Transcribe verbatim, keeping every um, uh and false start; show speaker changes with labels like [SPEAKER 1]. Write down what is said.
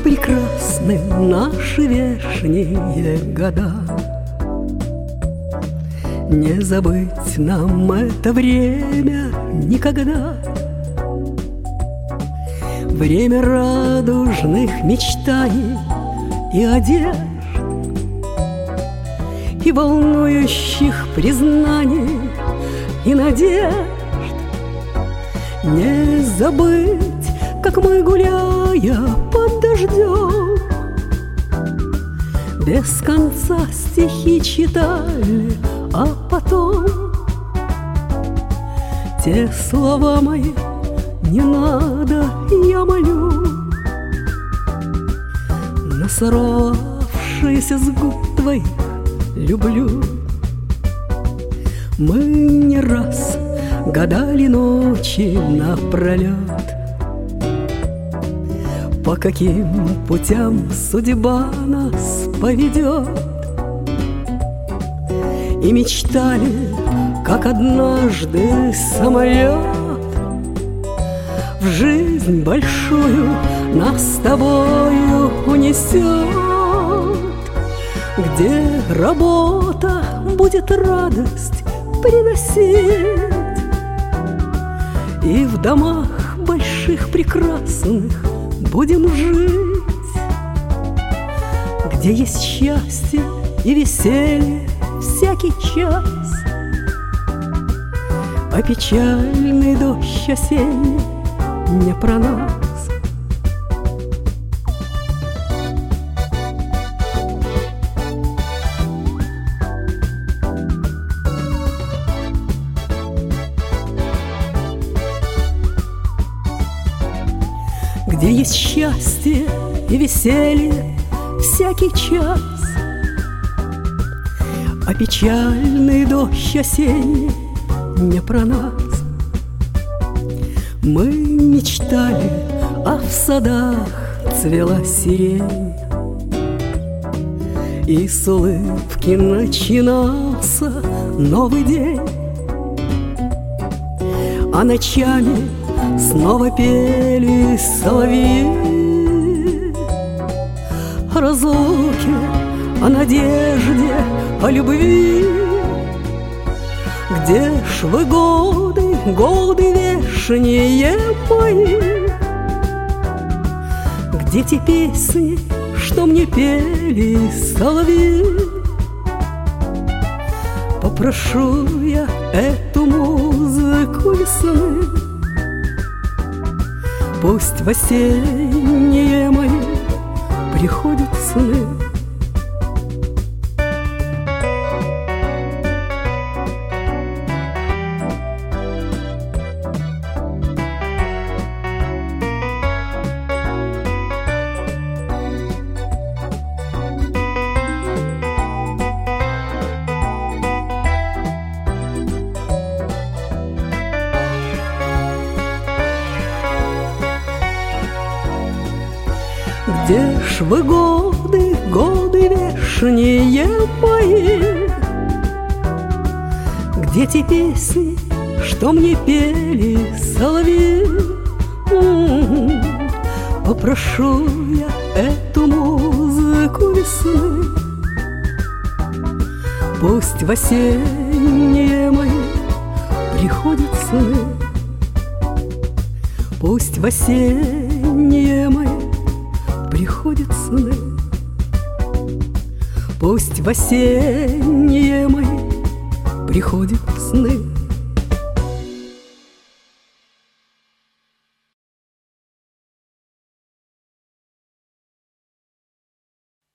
[SPEAKER 1] прекрасны наши вешние года. Не забыть нам это время никогда. Время радужных мечтаний и одежд, и волнующих признаний и надежд. Не забыть, как мы, гуляя под дождем, без конца стихи читали, а потом те слова мои не надо, я молю, на сорвавшиеся с губ твоих люблю. Мы не раз гадали ночи напролет, по каким путям судьба нас поведет, и мечтали, как однажды самолет в жизнь большую нас с тобою унесет, где работа будет радость приносить, и в домах больших прекрасных будем жить, где есть счастье и веселье всякий час, а печальный дождь осенний не про нас. Где есть счастье и веселье всякий час, а печальный дождь осенний не про нас. Мы мечтали, а в садах цвела сирень, и с улыбки начинался новый день, а ночами снова пели соловьи о разлуке, о надежде, о любви. Где ж вы, годы, годы вешние мои? Где те песни, что мне пели соловьи? Попрошу я эту музыку весны, пусть в осенние мои приходят сны. Где ж вы, годы, годы вешние мои? Где те песни, что мне пели соловьи? М-м-м. Попрошу я эту музыку весны, пусть в осенние мои приходят сны, пусть в осенние мои приходят сны, пусть в осенние мои приходят сны.